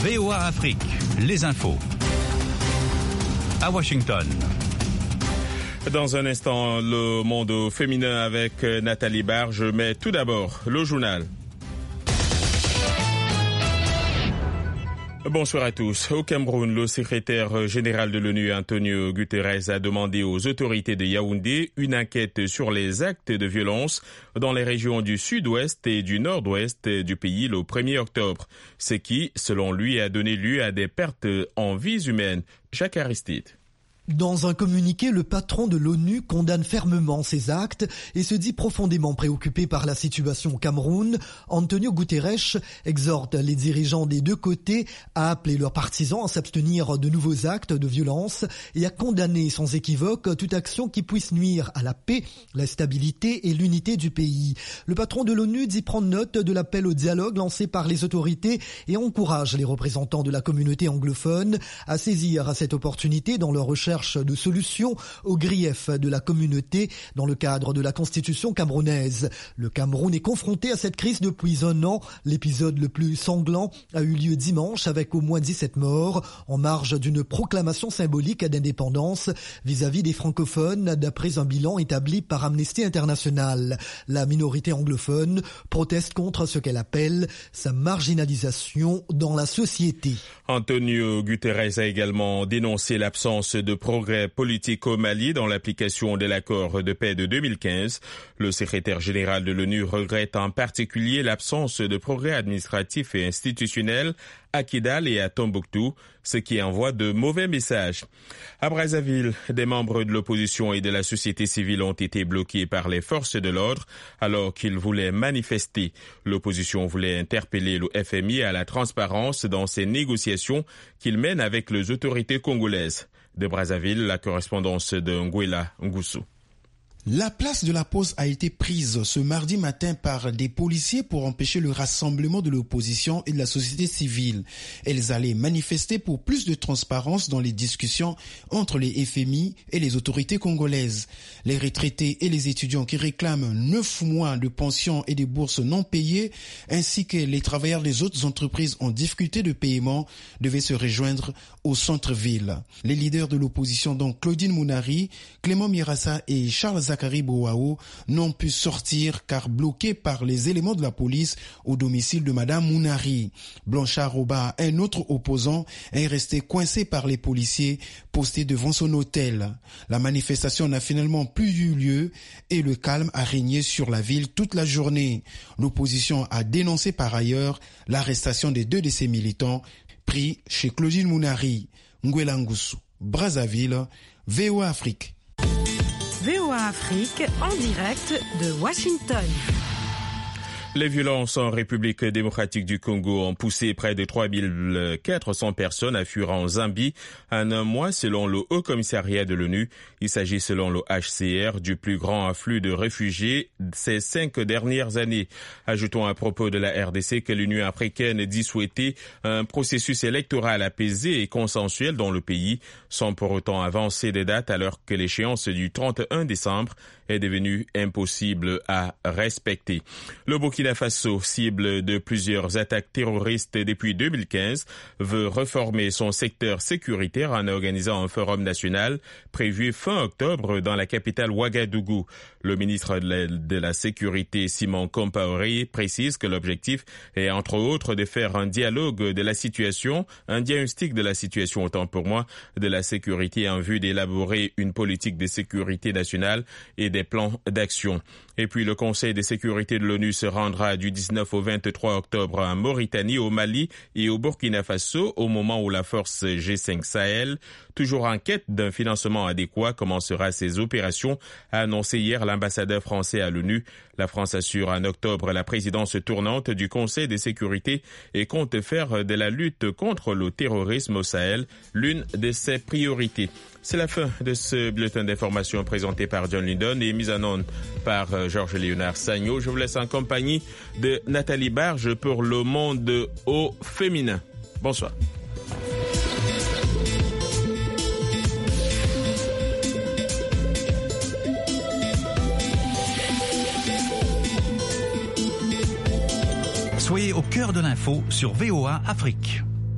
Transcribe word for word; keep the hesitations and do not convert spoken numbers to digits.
V O A Afrique, les infos. À Washington. Dans un instant, le monde féminin avec Nathalie Barge, mais tout d'abord, le journal. Bonsoir à tous. Au Cameroun, le secrétaire général de l'ONU, Antonio Guterres, a demandé aux autorités de Yaoundé une enquête sur les actes de violence dans les régions du sud-ouest et du nord-ouest du pays le premier octobre, ce qui, selon lui, a donné lieu à des pertes en vies humaines. Jacques Aristide. Dans un communiqué, le patron de l'ONU condamne fermement ces actes et se dit profondément préoccupé par la situation au Cameroun. Antonio Guterres exhorte les dirigeants des deux côtés à appeler leurs partisans à s'abstenir de nouveaux actes de violence et à condamner sans équivoque toute action qui puisse nuire à la paix, la stabilité et l'unité du pays. Le patron de l'ONU dit prendre note de l'appel au dialogue lancé par les autorités et encourage les représentants de la communauté anglophone à saisir cette opportunité dans leur recherche de solutions aux griefs de la communauté dans le cadre de la constitution camerounaise. Le Cameroun est confronté à cette crise depuis un an. L'épisode le plus sanglant a eu lieu dimanche avec au moins dix-sept morts en marge d'une proclamation symbolique d'indépendance vis-à-vis des francophones d'après un bilan établi par Amnesty International. La minorité anglophone proteste contre ce qu'elle appelle sa marginalisation dans la société. Antonio Guterres a également dénoncé l'absence de progrès politique au Mali dans l'application de l'accord de paix de deux mille quinze. Le secrétaire général de l'ONU regrette en particulier l'absence de progrès administratif et institutionnel à Kidal et à Tombouctou, ce qui envoie de mauvais messages. À Brazzaville, des membres de l'opposition et de la société civile ont été bloqués par les forces de l'ordre alors qu'ils voulaient manifester. L'opposition voulait interpeller le F M I à la transparence dans ses négociations qu'il mène avec les autorités congolaises. De Brazzaville, la correspondance de Nguela Ngusu. La place de la Pause a été prise ce mardi matin par des policiers pour empêcher le rassemblement de l'opposition et de la société civile. Elles allaient manifester pour plus de transparence dans les discussions entre les F M I et les autorités congolaises. Les retraités et les étudiants qui réclament neuf mois de pension et des bourses non payées, ainsi que les travailleurs des autres entreprises en difficulté de paiement, devaient se rejoindre au centre-ville. Les leaders de l'opposition, dont Claudine Mounari, Clément Mirassa et Charles Zachary Boao, n'ont pu sortir car bloqués par les éléments de la police au domicile de Madame Mounari. Blanchard Roba, un autre opposant, est resté coincé par les policiers postés devant son hôtel. La manifestation n'a finalement plus eu lieu et le calme a régné sur la ville toute la journée. L'opposition a dénoncé par ailleurs l'arrestation des deux de ses militants pris chez Claudine Mounari. Nguela Ngusu, Brazzaville, V O A Afrique. V O A Afrique en direct de Washington. Les violences en République démocratique du Congo ont poussé près de trois mille quatre cents personnes à fuir en Zambie en un mois selon le Haut Commissariat de l'ONU. Il s'agit selon le H C R du plus grand afflux de réfugiés ces cinq dernières années. Ajoutons à propos de la R D C que l'Union africaine dit souhaiter un processus électoral apaisé et consensuel dans le pays, sans pour autant avancer des dates alors que l'échéance du trente et un décembre est devenue impossible à respecter. Le Burkina Faso, cible de plusieurs attaques terroristes depuis deux mille quinze, veut reformer son secteur sécuritaire en organisant un forum national prévu fin octobre dans la capitale Ouagadougou. Le ministre de la, de la Sécurité, Simon Compaoré, précise que l'objectif est entre autres de faire un dialogue de la situation, un diagnostic de la situation autant pour moi, de la sécurité en vue d'élaborer une politique de sécurité nationale et des plans d'action. Et puis le Conseil de sécurité de l'ONU se rendra du dix-neuf au vingt-trois octobre en Mauritanie, au Mali et au Burkina Faso au moment où la force G cinq Sahel, toujours en quête d'un financement adéquat, commencera ses opérations, a annoncé hier l'ambassadeur français à l'ONU. La France assure en octobre la présidence tournante du Conseil de sécurité et compte faire de la lutte contre le terrorisme au Sahel l'une de ses priorités. C'est la fin de ce bulletin d'information présenté par John Lindon et mis en onde par Georges Léonard Sagno. Je vous laisse en compagnie de Nathalie Barge pour le monde au féminin. Bonsoir. Soyez au cœur de l'info sur V O A Afrique.